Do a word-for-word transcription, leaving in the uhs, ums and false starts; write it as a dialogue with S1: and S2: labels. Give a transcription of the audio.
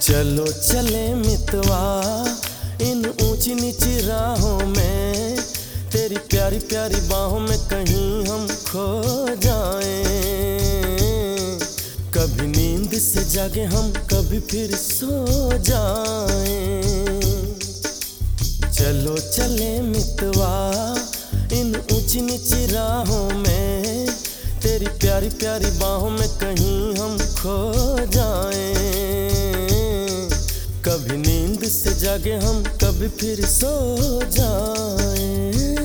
S1: चलो चले मितवा इन ऊंची नीची राहों में, तेरी प्यारी प्यारी बाहों में कहीं हम खो जाएं। कभी नींद से जागे हम, कभी फिर सो जाएं। चलो चले मितवा इन ऊंची नीची राहों में, तेरी प्यारी प्यारी बाहों में कहीं हम खो जाएं। कभी नींद से जागे हम, कभी फिर सो जाएं।